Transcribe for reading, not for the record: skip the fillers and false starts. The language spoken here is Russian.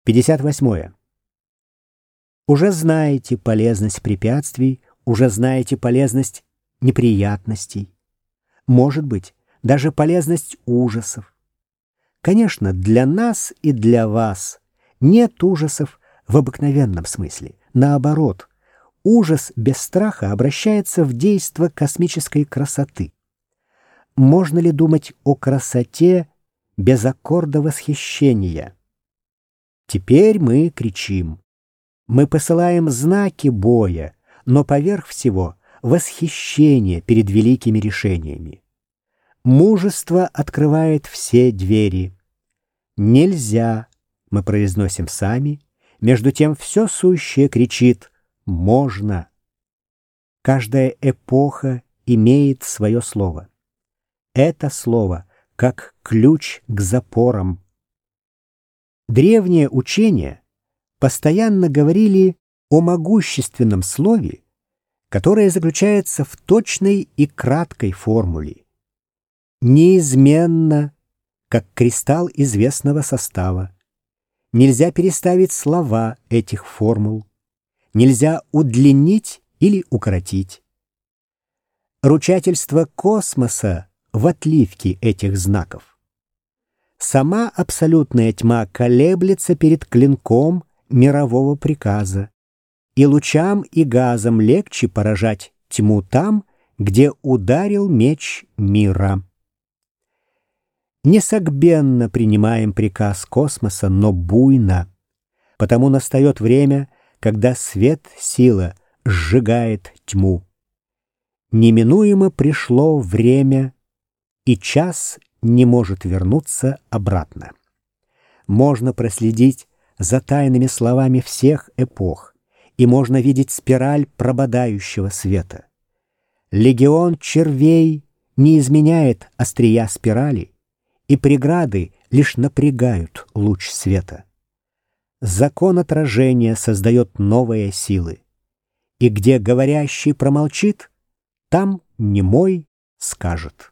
58. Уже знаете полезность препятствий, уже знаете полезность неприятностей. Может быть, даже полезность ужасов. Конечно, для нас и для вас нет ужасов в обыкновенном смысле. Наоборот, ужас без страха обращается в действо космической красоты. Можно ли думать о красоте без аккорда восхищения? Теперь мы кричим. Мы посылаем знаки боя, но поверх всего восхищение перед великими решениями. Мужество открывает все двери. Нельзя, мы произносим сами, между тем все сущее кричит «можно». Каждая эпоха имеет свое слово. Это слово как ключ к запорам. Древние учения постоянно говорили о могущественном слове, которое заключается в точной и краткой формуле. Неизменно, как кристалл известного состава. Нельзя переставить слова этих формул. Нельзя удлинить или укоротить. Ручательство космоса в отливке этих знаков. Сама абсолютная тьма колеблется перед клинком мирового приказа, и лучам и газам легче поражать тьму там, где ударил меч мира. Несогбенно принимаем приказ космоса, но буйно, потому настает время, когда свет-сила сжигает тьму. Неминуемо пришло время, и час не может вернуться обратно. Можно проследить за тайными словами всех эпох, и можно видеть спираль прободающего света. Легион червей не изменяет острия спирали, и преграды лишь напрягают луч света. Закон отражения создает новые силы, и где говорящий промолчит, там немой скажет.